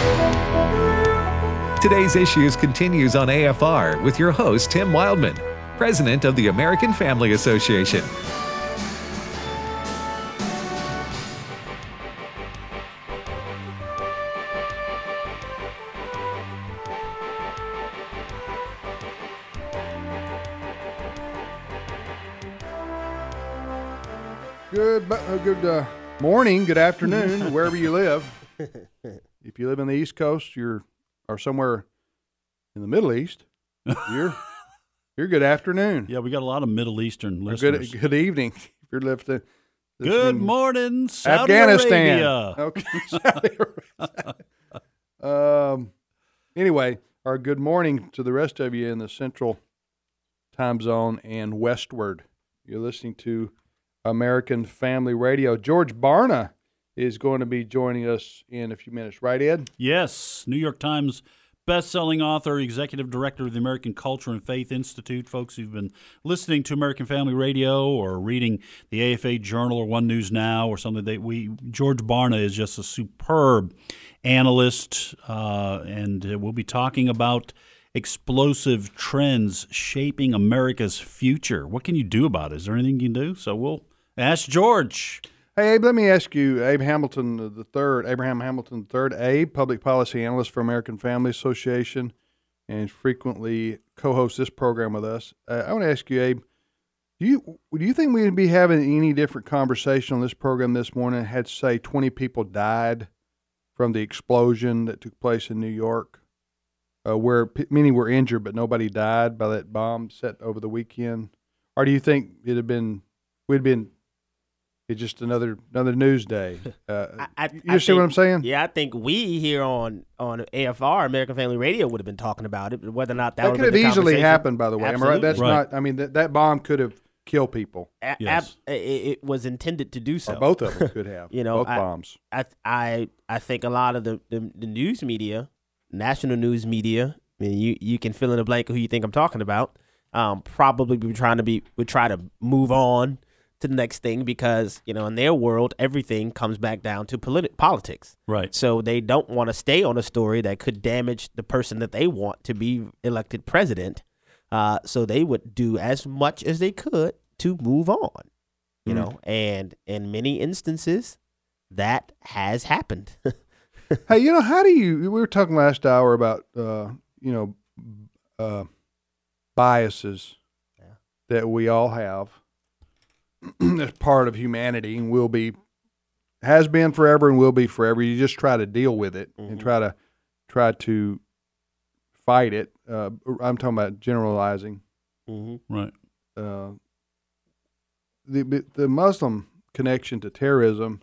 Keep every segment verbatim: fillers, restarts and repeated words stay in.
Today's Issues continues on A F R with your host, Tim Wildman, President of the American Family Association. Good, uh, good uh, morning, good afternoon, wherever you live. If you live in the East Coast, you're or somewhere in the Middle East, you're you're good afternoon. Yeah, we got a lot of Middle Eastern Or listeners. good good evening. If you're listening, Good morning, Saudi Afghanistan. Arabia. Okay, Saudi Arabia. um. Anyway, our good morning to the rest of you in the Central Time Zone and westward. You're listening to American Family Radio. George Barna is going to be joining us in a few minutes. Right, Ed? Yes, New York Times best-selling author, executive director of the American Culture and Faith Institute. Folks who've been listening to American Family Radio or reading the A F A Journal or One News Now or something, that we George Barna is just a superb analyst, uh, and we'll be talking about explosive trends shaping America's future. What can you do about it? Is there anything you can do? So we'll ask George. Hey, Abe, let me ask you, Abe Hamilton the third, Abraham Hamilton the third, Abe, public policy analyst for American Family Association, and frequently co-hosts this program with us. Uh, I want to ask you, Abe, do you do you think we'd be having any different conversation on this program this morning had, say, twenty people died from the explosion that took place in New York, uh, where p- many were injured but nobody died by that bomb set over the weekend? Or do you think it'd have been, we'd been, it's just another another news day. Uh, I, I, you I see think, what I'm saying? Yeah, I think we here on, on A F R, American Family Radio, would have been talking about it, but whether or not that, That would could have been the easily conversation- happened, by the way. Am I right? That's Right. not. I mean, that that bomb could have killed people. A- Yes. ab- it, it was intended to do so. Or both of them could have. You know, both I- bombs. I, I, I think a lot of the, the, the news media, national news media, I mean, you, you can fill in the blank of who you think I'm talking about, um, probably be trying to be would try to move on to the next thing because, you know, in their world, everything comes back down to politi- politics. Right. So they don't want to stay on a story that could damage the person that they want to be elected president. Uh, so they would do as much as they could to move on, you Mm. know, and in many instances that has happened. Hey, you know, how do you? We were talking last hour about uh, you know uh, biases Yeah. that we all have as part of humanity and will be, has been forever and will be forever. You just try to deal with it and Mhm. try to try to fight it. Uh, I'm talking about generalizing. Mm-hmm. Right. Uh, the the Muslim connection to terrorism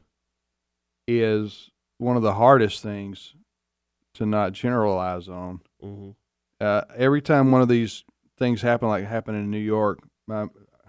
is one of the hardest things to not generalize on. Mm-hmm. Uh, every time one of these things happen, like happened in New York, my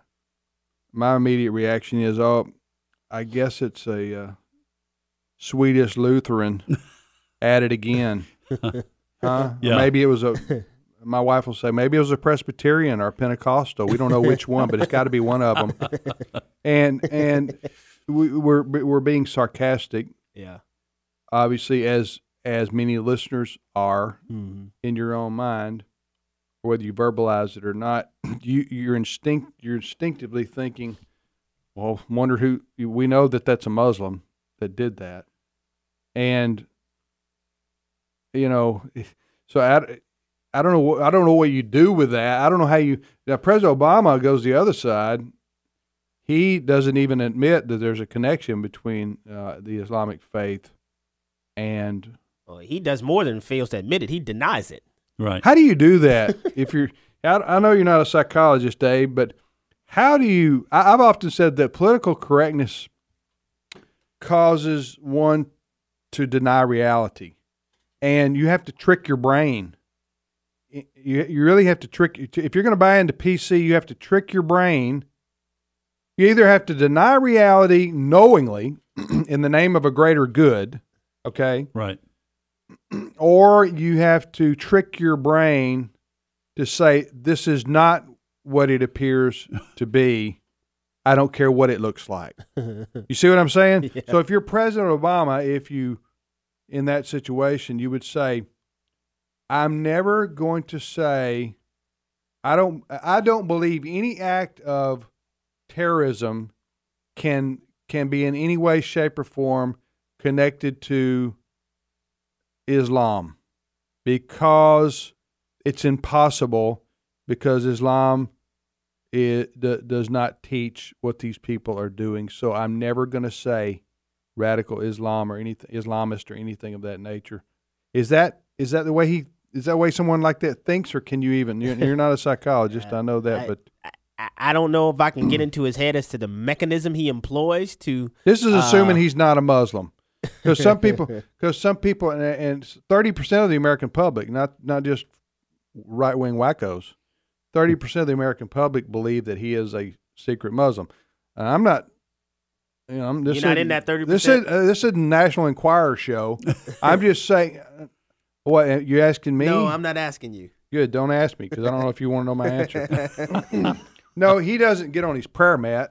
my immediate reaction is, "Oh, I guess it's a uh, Swedish Lutheran at it again." Huh? Or Yeah. maybe it was a. My wife will say maybe it was a Presbyterian or a Pentecostal. We don't know which one, but it's got to be one of them. And and we, we're we're being sarcastic, Yeah. obviously, as as many listeners are Mm-hmm. in your own mind, whether you verbalize it or not. You you're instinct you're instinctively thinking, well, wonder who. We know that that's a Muslim that did that, and you know, so I, I don't know what I don't know what you do with that. I don't know how you. Now, President Obama goes the other side. He doesn't even admit that there's a connection between uh, the Islamic faith and. Well, he does more than fails to admit it. He denies it. Right. How do you do that? If you're, I, I know you're not a psychologist, Dave, but how do you? I, I've often said that political correctness causes one to deny reality, and you have to trick your brain. You you really have to trick. If you're going to buy into P C, you have to trick your brain. You either have to deny reality knowingly in the name of a greater good, okay? Right. Or you have to trick your brain to say, this is not what it appears to be. I don't care what it looks like. You see what I'm saying? Yeah. So if you're President Obama, if you in that situation, you would say, I'm never going to say, I don't, I don't believe any act of terrorism can can be in any way, shape, or form connected to Islam, because it's impossible, because Islam it d- does not teach what these people are doing. So I'm never going to say radical Islam or anything Islamist or anything of that nature. Is that is that the way he is that the way someone like that thinks, or can you even? You're, you're not a psychologist, I know that, I, but I, I don't know if I can get into his head as to the mechanism he employs to. this is assuming uh, he's not a Muslim. Because some people, because some people, and thirty percent of the American public, not not just right wing wackos, thirty percent of the American public believe that he is a secret Muslim. And I'm not, you know, I'm, this You're not is- in that thirty This is percent? uh, this is a National Enquirer show. I'm just saying. uh, What you asking me? No, I'm not asking you. Good. Don't ask me, because I don't know if you want to know my answer. No, he doesn't get on his prayer mat.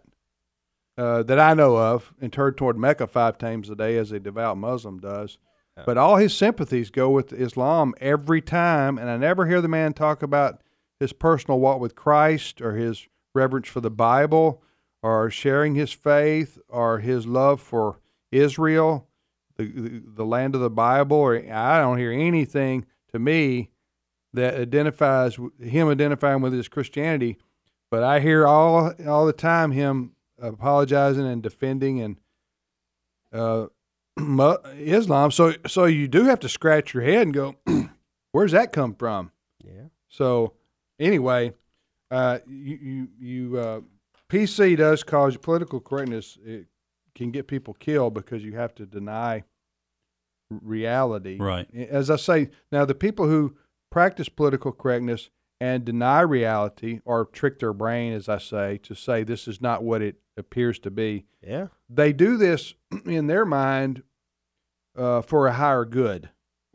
Uh, that I know of, and turn toward Mecca five times a day as a devout Muslim does. Yeah. But all his sympathies go with Islam every time, and I never hear the man talk about his personal walk with Christ or his reverence for the Bible or sharing his faith or his love for Israel, the, the, the land of the Bible. Or I don't hear anything, to me, that identifies him identifying with his Christianity. But I hear all all the time him apologizing and defending and uh, Islam. So so you do have to scratch your head and go, where's that come from? Yeah. So anyway, uh, you you, you uh, P C does cause political correctness. It can get people killed because you have to deny reality. Right. As I say, now the people who practice political correctness and deny reality, or trick their brain, as I say, to say this is not what it appears to be. Yeah. They do this in their mind uh, for a higher good.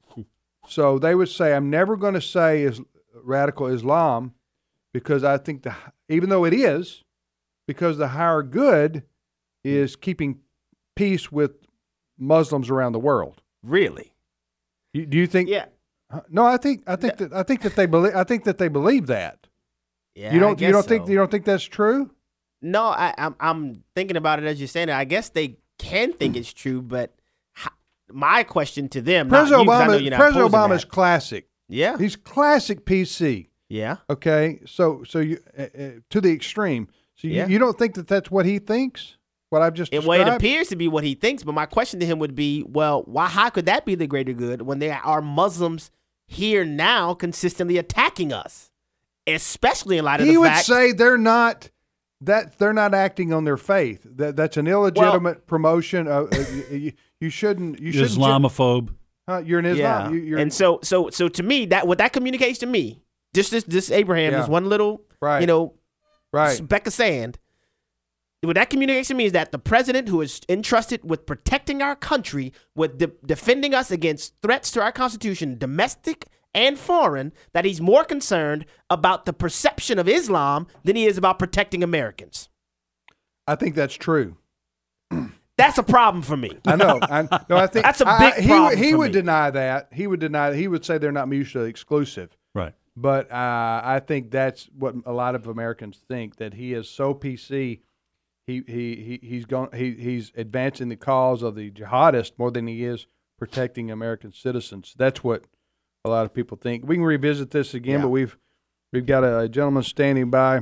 So they would say, I'm never going to say is radical Islam, because I think the even though it is, because the higher good is keeping peace with Muslims around the world. Really? You, do you think? Yeah. No, I think I think that I think that they believe I think that they believe that. Yeah. You I don't you guess don't think so. you don't think that's true? No, I, I'm I'm thinking about it as you're saying it. I guess they can think it's true, but how, my question to them, President not you, 'cause I know Obama you're not President posing Obama's that. classic. Yeah. He's classic P C. Yeah. Okay, so so you uh, uh, to the extreme. So you, Yeah. you don't think that that's what he thinks? What I've just And well, it described? appears to be what he thinks, but my question to him would be, well, why? How could that be the greater good when there are Muslims here now consistently attacking us, especially in light of He the would fact say they're not that they're not acting on their faith. That that's an illegitimate promotion. Of, uh, you, you shouldn't. You shouldn't. ju- Islamophobe. Huh, you're an yeah. Islam. You, you're and so, so, so to me, that what that communicates to me, just this, this Abraham, Yeah. this one little, Right. you know, right. speck of sand. What that communicates to me is that the president, who is entrusted with protecting our country, with de- defending us against threats to our Constitution, domestic and foreign, that he's more concerned about the perception of Islam than he is about protecting Americans. I think that's true. That's a problem for me. I know. I, no, I think That's a I- big I- he, problem would- He for would me. deny that. He would deny. He would say they're not mutually exclusive. Right. But uh, I think that's what a lot of Americans think, that he is so P C. He he he he's going. He he's advancing the cause of the jihadists more than he is protecting American citizens. That's what a lot of people think. We can revisit this again, Yeah. but we've we've got a, a gentleman standing by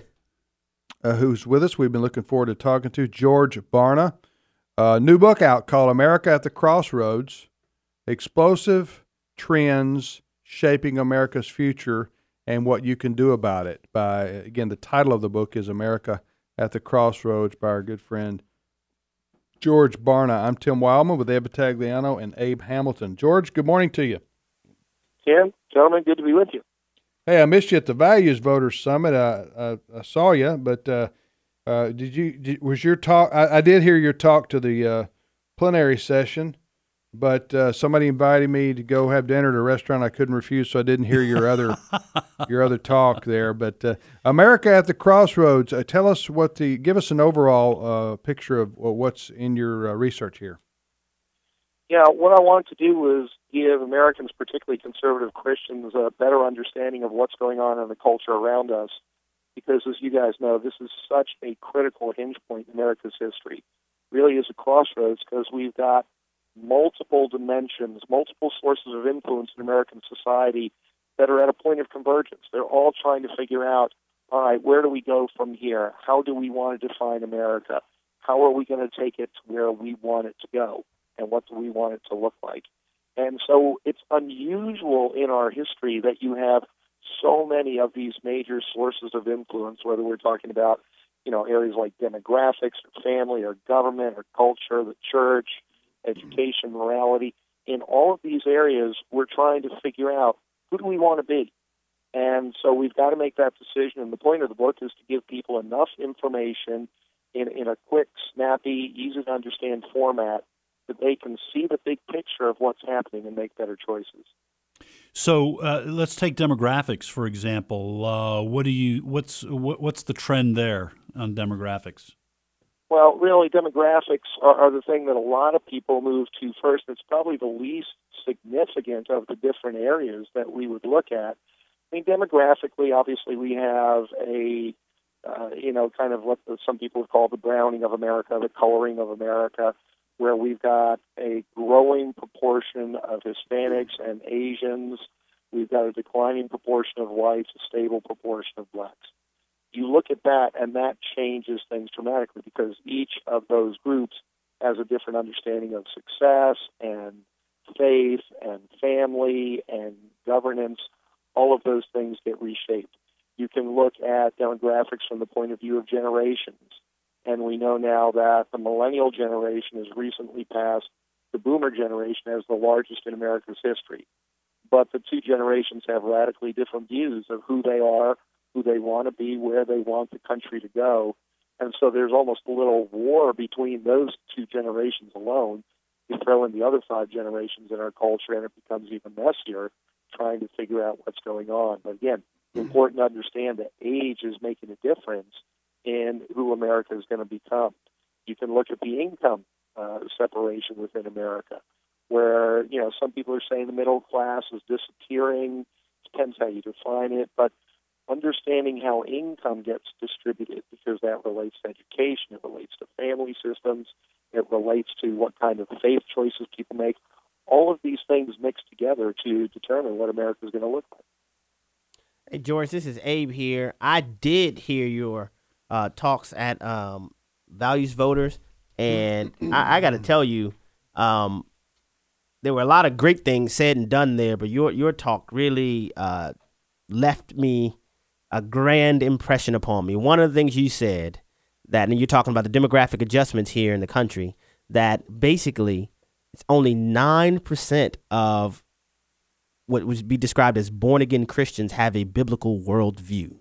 uh, who's with us. We've been looking forward to talking to George Barna. Uh, new book out called America at the Crossroads: Explosive Trends Shaping America's Future and What You Can Do About It. By again, the title of the book is America at the Crossroads, by our good friend George Barna. I'm Tim Wildman with Ed Battagliano and Abe Hamilton. George, good morning to you. Tim, gentlemen, good to be with you. Hey, I missed you at the Values Voters Summit. I I, I saw you, but uh, uh, did you did, was your talk? I, I did hear your talk to the uh, plenary session, but uh, somebody invited me to go have dinner at a restaurant I couldn't refuse, so I didn't hear your other your other talk there. But uh, America at the Crossroads. Uh, tell us what the give us an overall uh, picture of what's in your uh, research here. Yeah, what I wanted to do was give Americans, particularly conservative Christians, a better understanding of what's going on in the culture around us. Because, as you guys know, this is such a critical hinge point in America's history. Really is a crossroads because we've got multiple dimensions, multiple sources of influence in American society that are at a point of convergence. They're all trying to figure out, all right, where do we go from here? How do we want to define America? How are we going to take it to where we want it to go? And what do we want it to look like? And so it's unusual in our history that you have so many of these major sources of influence, whether we're talking about, you know, areas like demographics or family or government or culture, the church, education, morality. In all of these areas, we're trying to figure out who do we want to be. And so we've got to make that decision. And the point of the book is to give people enough information in, in a quick, snappy, easy-to-understand format that they can see the big picture of what's happening and make better choices. So uh, let's take demographics, for example. Uh, what do you? What's what, what's the trend there on demographics? Well, really, demographics are, are the thing that a lot of people move to first. It's probably the least significant of the different areas that we would look at. I mean, demographically, obviously, we have a, uh, you know, kind of what some people would call the browning of America, the coloring of America, where we've got a growing proportion of Hispanics and Asians. We've got a declining proportion of whites, a stable proportion of blacks. You look at that, and that changes things dramatically because each of those groups has a different understanding of success and faith and family and governance. All of those things get reshaped. You can look at demographics from the point of view of generations. And we know now that the millennial generation has recently passed the boomer generation as the largest in America's history. But the two generations have radically different views of who they are, who they want to be, where they want the country to go. And so there's almost a little war between those two generations alone. You throw in the other five generations in our culture, and it becomes even messier trying to figure out what's going on. But again, it's important to understand that age is making a difference in who America is going to become. You can look at the income uh, separation within America, where, you know, some people are saying the middle class is disappearing. Depends how you define it, but understanding how income gets distributed, because that relates to education, it relates to family systems, it relates to what kind of faith choices people make. All of these things mix together to determine what America is going to look like. Hey, George, this is Abe here. I did hear your uh, talks at um, Values Voters, and I, I got to tell you, um, there were a lot of great things said and done there, but your your talk really uh, left me a grand impression upon me. One of the things you said, that, and you're talking about the demographic adjustments here in the country, that basically it's only nine percent of what would be described as born-again Christians have a biblical worldview.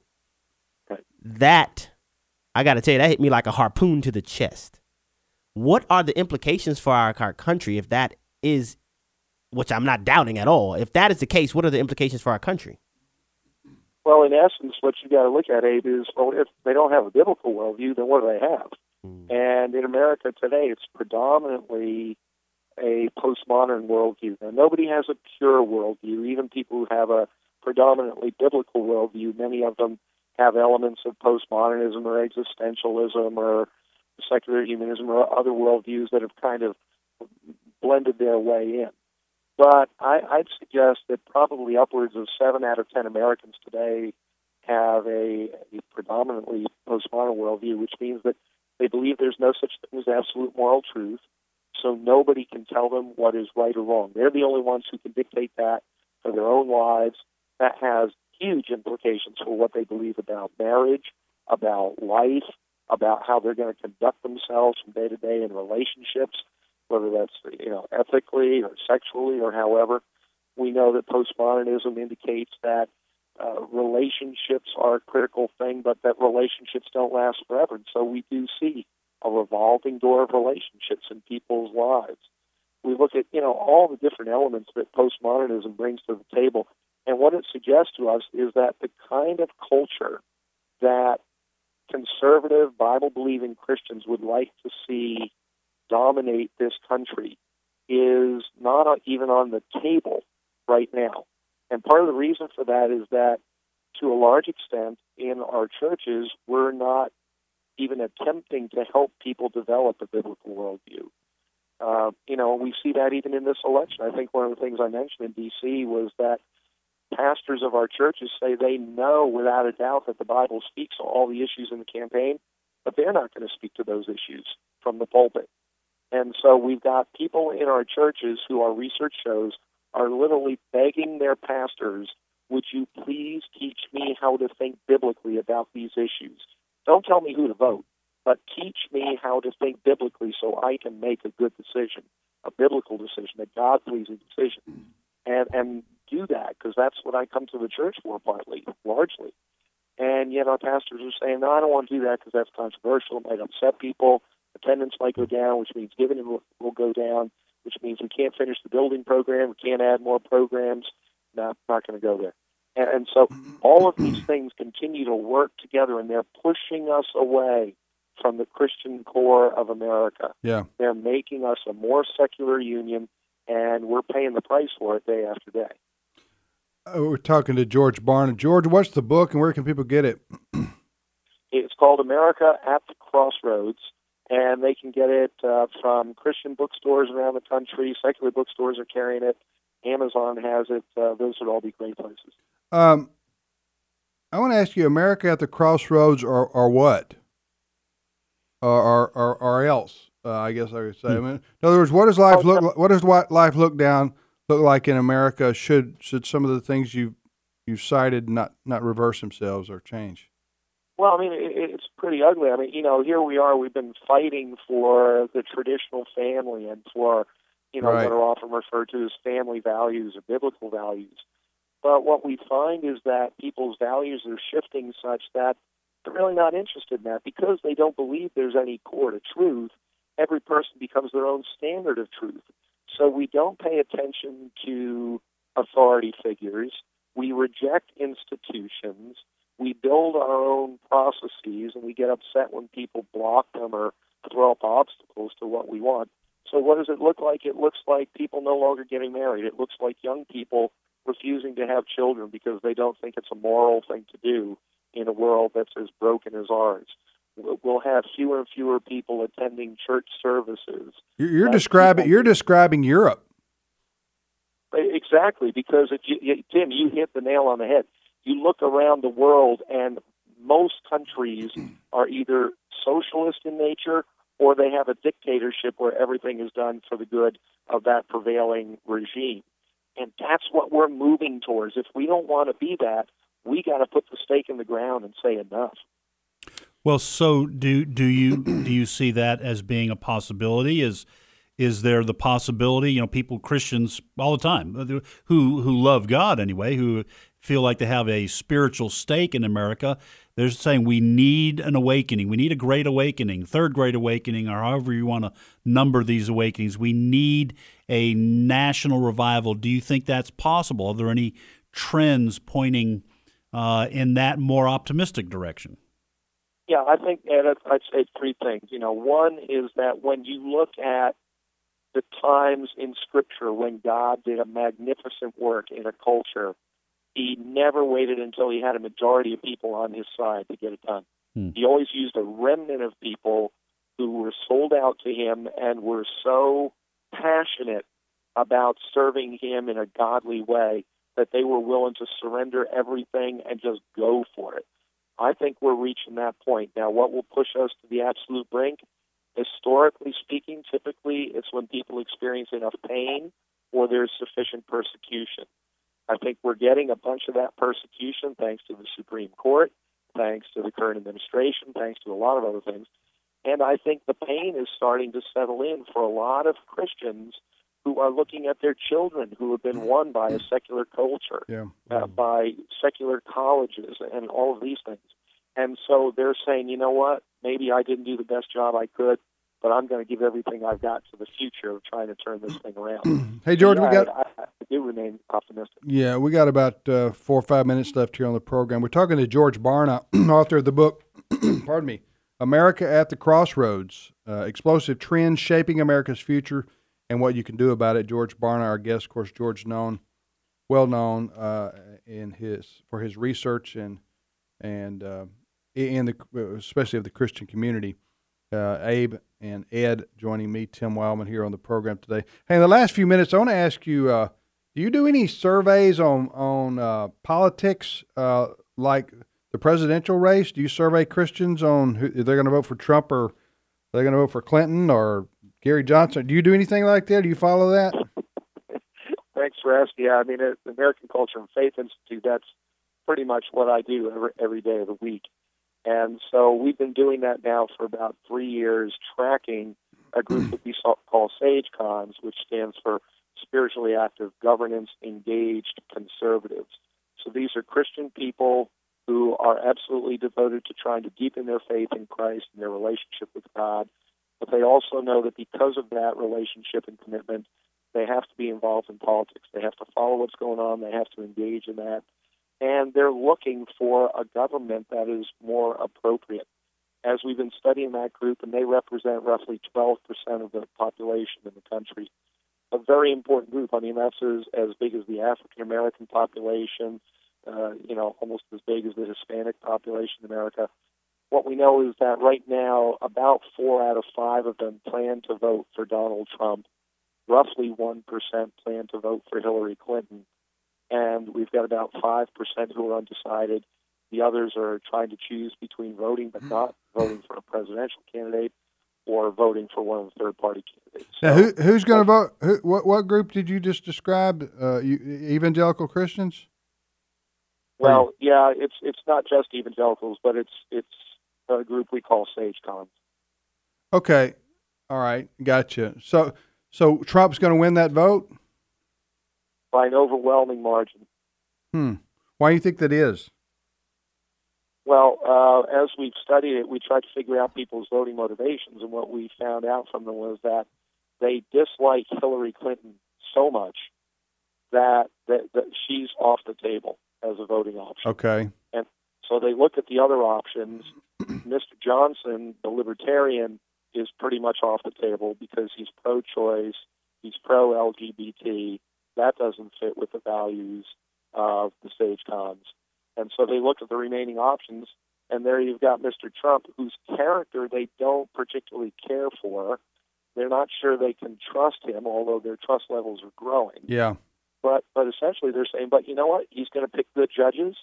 That, I got to tell you, that hit me like a harpoon to the chest. What are the implications for our, our country if that is, which I'm not doubting at all, if that is the case, what are the implications for our country? Well, in essence, what you got to look at, Abe, is, well, if they don't have a biblical worldview, then what do they have? Mm. And in America today, it's predominantly a postmodern worldview. Now, nobody has a pure worldview. Even people who have a predominantly biblical worldview, many of them have elements of postmodernism or existentialism or secular humanism or other worldviews that have kind of blended their way in. But I, I'd suggest that probably upwards of seven out of ten Americans today have a, a predominantly postmodern worldview, which means that they believe there's no such thing as absolute moral truth, so nobody can tell them what is right or wrong. They're the only ones who can dictate that for their own lives. That has huge implications for what they believe about marriage, about life, about how they're going to conduct themselves from day to day in relationships, whether that's, you know, ethically or sexually or however. We know that postmodernism indicates that uh, relationships are a critical thing, but that relationships don't last forever. And so we do see a revolving door of relationships in people's lives. We look at, you know, all the different elements that postmodernism brings to the table, and what it suggests to us is that the kind of culture that conservative, Bible-believing Christians would like to see dominate this country is not even on the table right now. And part of the reason for that is that, to a large extent, in our churches, we're not even attempting to help people develop a biblical worldview. Uh, you know, we see that even in this election. I think one of the things I mentioned in D C was that pastors of our churches say they know without a doubt that the Bible speaks to all the issues in the campaign, but they're not going to speak to those issues from the pulpit. And so we've got people in our churches who, our research shows, are literally begging their pastors, would you please teach me how to think biblically about these issues? Don't tell me who to vote, but teach me how to think biblically so I can make a good decision, a biblical decision, a God-pleasing decision. And and do that, because that's what I come to the church for, partly, largely. And yet our pastors are saying, no, I don't want to do that because that's controversial. It might upset people. Attendance might go down, which means giving will, will go down, which means we can't finish the building program, we can't add more programs. No, not going to go there. And, and so all of these things continue to work together, and they're pushing us away from the Christian core of America. Yeah. They're making us a more secular union, and we're paying the price for it day after day. Uh, we're talking to George Barna. George, what's the book, and where can people get it? It's called America at the Crossroads, and they can get it uh, from Christian bookstores around the country. Secular bookstores are carrying it. Amazon has it. Uh, those would all be great places. Um, I want to ask you, America at the Crossroads, or, or what? Or, or, or, or else, uh, I guess I would say. I mean, in other words, what does life look? What does life look down look like in America? Should should some of the things you you cited not not reverse themselves or change? Well, I mean, it, it's pretty ugly. I mean, you know, here we are. We've been fighting for the traditional family and for, you know, right. what are often referred to as family values or biblical values. But what we find is that people's values are shifting such that they're really not interested in that because they don't believe there's any core to truth. Every person becomes their own standard of truth. So we don't pay attention to authority figures. We reject institutions. We build our own processes, and we get upset when people block them or throw up obstacles to what we want. So what does it look like? It looks like people no longer getting married. It looks like young people refusing to have children because they don't think it's a moral thing to do in a world that's as broken as ours. We'll have fewer and fewer people attending church services. You're describing you're describing Europe. Exactly, because if you, Tim, you hit the nail on the head. You look around the world, and most countries are either socialist in nature or they have a dictatorship where everything is done for the good of that prevailing regime. And that's what we're moving towards. If we don't want to be that, we got to put the stake in the ground and say enough. Well, so do do you do you see that as being a possibility? Is is there the possibility, you know, people, Christians all the time, who who love God anyway, who feel like they have a spiritual stake in America, they're saying we need an awakening. We need a great awakening, third great awakening, or however you want to number these awakenings. We need a national revival. Do you think that's possible? Are there any trends pointing uh, in that more optimistic direction? Yeah, I think Ed, I'd say three things. You know, one is that when you look at the times in Scripture when God did a magnificent work in a culture, he never waited until he had a majority of people on his side to get it done. Hmm. He always used a remnant of people who were sold out to him and were so passionate about serving him in a godly way that they were willing to surrender everything and just go for it. I think we're reaching that point. Now, what will push us to the absolute brink? Historically speaking, typically it's when people experience enough pain or there's sufficient persecution. I think we're getting a bunch of that persecution thanks to the Supreme Court, thanks to the current administration, thanks to a lot of other things. And I think the pain is starting to settle in for a lot of Christians who are looking at their children who have been won by a secular culture, yeah. uh, by secular colleges, and all of these things. And so they're saying, you know what, maybe I didn't do the best job I could, but I'm going to give everything I've got to the future of trying to turn this thing around. Hey, George, yeah, we got... I, I do remain optimistic. Yeah, we got about uh, four or five minutes left here on the program. We're talking to George Barna, author of the book, pardon me, America at the Crossroads, uh, Explosive Trends Shaping America's Future and what you can do about it. George Barna, our guest, of course, George known, well known uh, in his for his research and and uh, in the especially of the Christian community. Uh, Abe and Ed joining me, Tim Wildman, here on the program today. Hey, in the last few minutes, I want to ask you: uh, do you do any surveys on on uh, politics, uh, like the presidential race? Do you survey Christians on who they're going to vote for, Trump, or they're going to vote for Clinton or Gary Johnson? Do you do anything like that? Do you follow that? Thanks for asking. Yeah, I mean, at the American Culture and Faith Institute, that's pretty much what I do every, every day of the week. And so we've been doing that now for about three years, tracking a group that we call SageCons, which stands for Spiritually Active Governance Engaged Conservatives. So these are Christian people who are absolutely devoted to trying to deepen their faith in Christ and their relationship with God. But they also know that because of that relationship and commitment, they have to be involved in politics. They have to follow what's going on. They have to engage in that. And they're looking for a government that is more appropriate. As we've been studying that group, and they represent roughly twelve percent of the population in the country, a very important group. I mean, that's as, as big as the African-American population, uh, you know, almost as big as the Hispanic population in America. What we know is that right now, about four out of five of them plan to vote for Donald Trump. Roughly one percent plan to vote for Hillary Clinton. And we've got about five percent who are undecided. The others are trying to choose between voting but not voting for a presidential candidate or voting for one of the third-party candidates. Now, so, who, who's going to vote? Who, what, what group did you just describe? Uh, you, evangelical Christians? Well, yeah, it's it's not just evangelicals, but it's it's a group we call SageCons. Okay. All right. Gotcha. So, so Trump's going to win that vote? By an overwhelming margin. Hmm. Why do you think that is? Well, uh, as we've studied it, we tried to figure out people's voting motivations, and what we found out from them was that they dislike Hillary Clinton so much that, that, that she's off the table as a voting option. Okay. And so they look at the other options. Mister Johnson, the libertarian, is pretty much off the table because he's pro-choice, he's pro-L G B T. That doesn't fit with the values of the SageCons. And so they look at the remaining options, and there you've got Mister Trump, whose character they don't particularly care for. They're not sure they can trust him, although their trust levels are growing. Yeah. But but essentially they're saying, but you know what? He's going to pick good judges.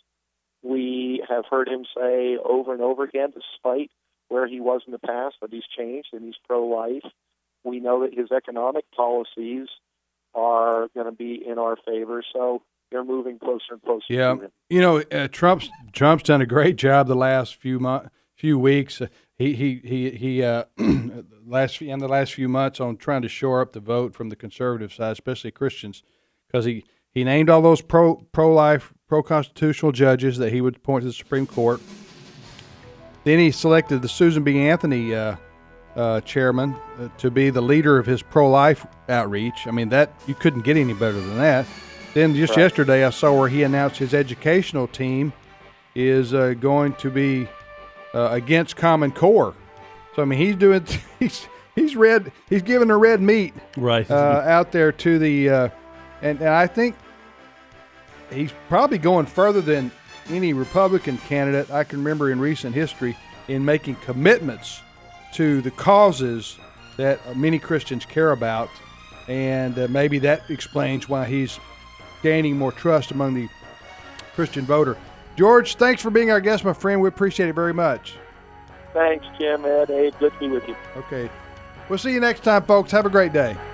We have heard him say over and over again, despite where he was in the past, that he's changed and he's pro-life. We know that his economic policies are going to be in our favor, so they're moving closer and closer yeah. to him. You know, uh, Trump's Trump's done a great job the last few months, few weeks. Uh, he he he he uh, last in the last few months on trying to shore up the vote from the conservative side, especially Christians, because he, he named all those pro pro life, pro constitutional judges that he would appoint to the Supreme Court. Then he selected the Susan B. Anthony uh, uh, chairman uh, to be the leader of his pro life outreach. I mean, that you couldn't get any better than that. Then just right. yesterday, I saw where he announced his educational team is uh, going to be uh, against Common Core. So I mean, he's doing he's he's red he's giving the red meat right uh, out there to the uh, and, and I think he's probably going further than any Republican candidate I can remember in recent history in making commitments to the causes that many Christians care about, and uh, maybe that explains why he's gaining more trust among the Christian voter. George, thanks for being our guest, my friend. We appreciate it very much. Thanks, Jim, Ed, Abe. Good to be with you. Okay. We'll see you next time, folks. Have a great day.